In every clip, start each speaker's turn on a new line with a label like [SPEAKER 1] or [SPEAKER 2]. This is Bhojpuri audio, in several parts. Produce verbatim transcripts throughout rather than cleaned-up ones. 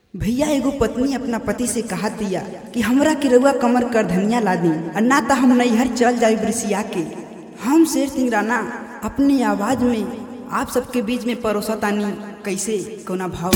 [SPEAKER 1] भैया एगो पत्नी अपना पति से कहा दिया कि हमरा के रउआ कमर कर धनिया ला दी और ना तो हम नैहर चल जाए ब्रिसिया के। हम शेर सिंह राणा अपनी आवाज में आप सबके बीच में परोसतानी कैसे कोना भाव।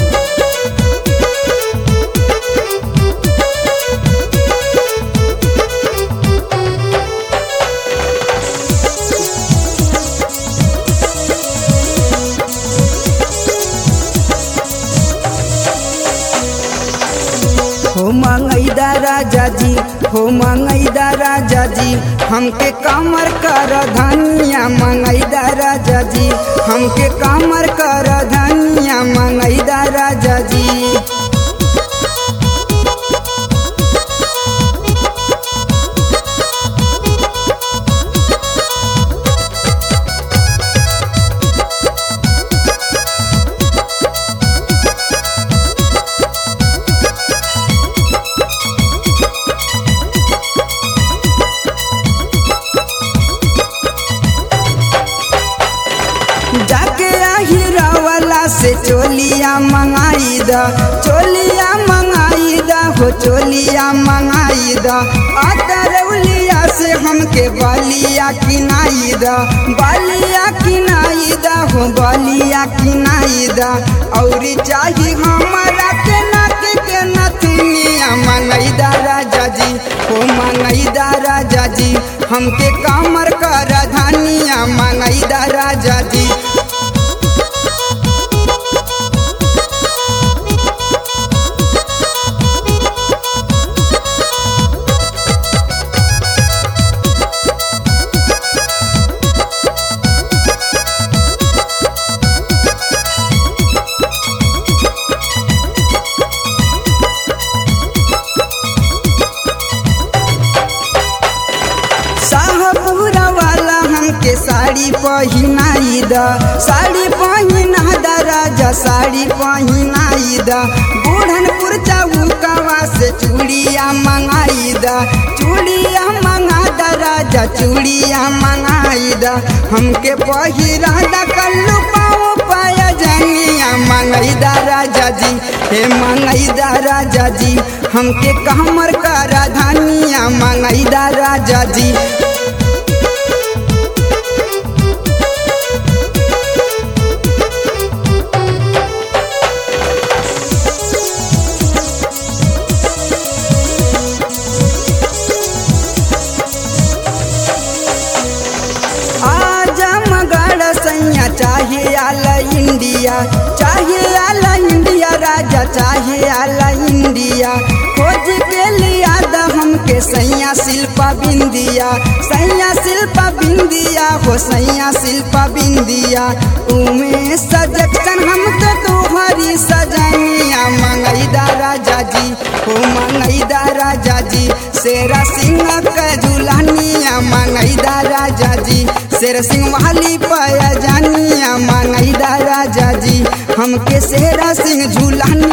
[SPEAKER 1] हो मंगैदा राजा जी, हो मंगैदा राजा जी, हमके कमर कर धनिया मंगैदा राजा जी, हमके कमर कर धनिया मंगैदा राजा जी। जाके हीरा वाला से चोलिया मंगाई दा, चोलिया मंगाई दा, हो चोलिया मंगाई दा। अतरौलिया से हमके बालिया किनाई दा, बालिया किनाई दा, हो बालिया किनाई दा। और चाही हमारा के नाक के नथुनिया मंगैदा राजा जी, हो मंगैदा राजा जी, हमके कमर कर धनिया मंगैदा राजा जी। शाहपुरा वाला हमके साड़ी पहिनाई दा, साड़ी पहिना दा राजा, साड़ी पहिनाई दा। बुढ़नपुर चौकवा से चूड़िया मंगाई दा, चूड़िया मंगा दा राजा, चूड़िया मंगाई दा। हमके पहिरा दा कल्लू पाँव पाया जनिया मंगैदा राजा जी, हे मंगैदा राजा जी, हमके कमर कर धनिया मंगैदा राजा जी। चाहे आला इंडिया, चाहे आला इंडिया राजा, चाहे आला इंडिया। खोज के लिया दा हमके सैया शिल्पा बिंदिया, सैया शिल्पा बिंदिया, हो सैया शिल्पा बिंदिया। उमें सजक्शन हम तो तोहरी सजनिया मंगैदा राजा जी, हो मंगैदा राजा जी। शेरा सिंह के झुलनिया मंगैदा राजा जी, शेर सिंह वाली पाया जानिया मंगैदा राजा जी, हमके शेरा सिंह झूलन